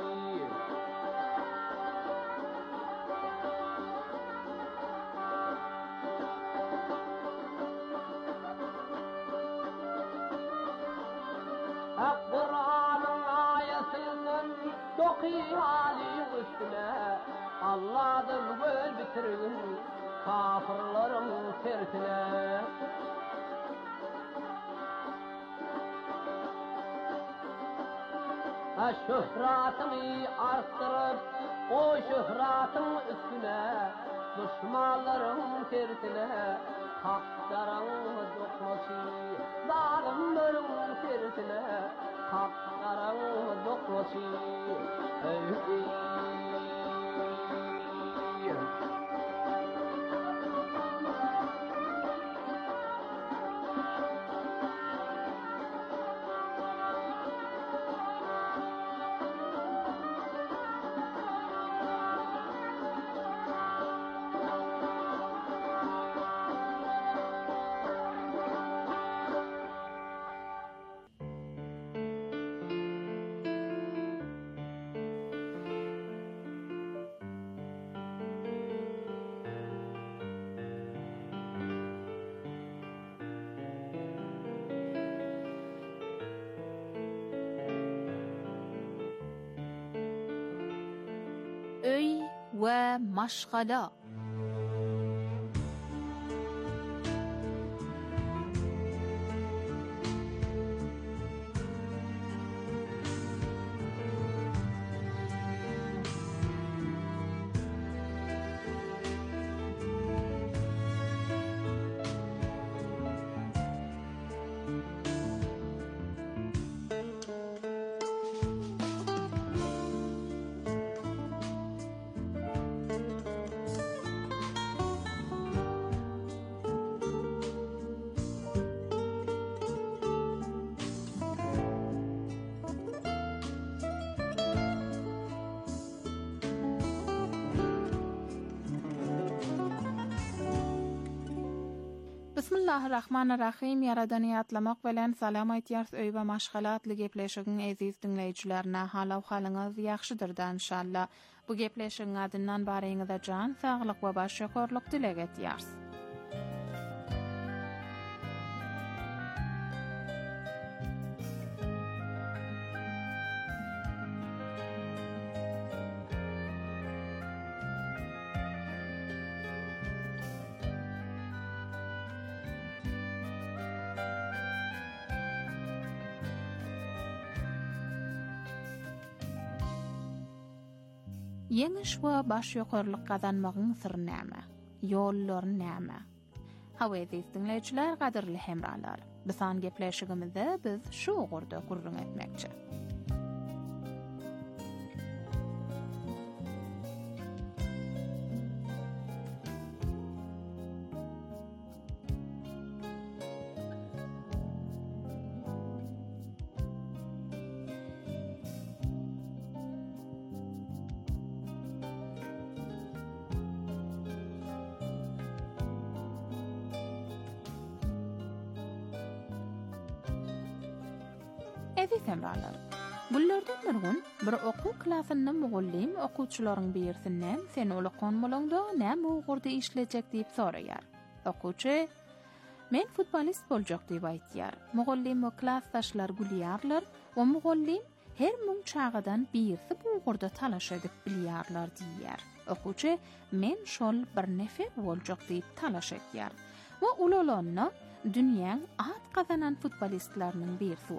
Kur'an'ın ayetinden doki hali üstüne Allah'dan göl bitirin kafirlerin terkine Şöhratını arttırıp o şöhratın üstüne düşmanların terkine hakların dokması zalimlerin terkine hakların dokması ey Öy ve maşgala. Bismillahirrahmanirrahim. Yaradan ýatlamak bilen salam aýtýar öýbe maşgalatly gepleşigiň eziz dinleýijilerine halaw halyňyz ýaxşydyr inşallah. Bu gepleşigiň adyndan baryňyza jan saglyk we baş şöhörlük dileg etýärs. Yeňiş we baş ýokarlyk gazanmagyň syry näme? Ýollary näme? Hawa dinleýijiler, gaderli hemralar. Bisan gepleşigimizde biz şu gurda gurrun etmekçi. Eziz hemralar, bullardan bir gün bir oku klasyny mugallim okuwçylaryň birisinden sen ola konmalanda näme ugurda işlejek diýip soraýar. Okuwçy men futbolist boljak diýip aýtýar. Mugallim we klassdaşlar gülýärler we mugallim her muň çağadan birisi bu ugurda talaş edip bilýärler diýär. Okuwçy men şol bir nefer boljak diýip talaş etýär we ulalanyň dünýäň at gazanan futbolistlarynyň birisi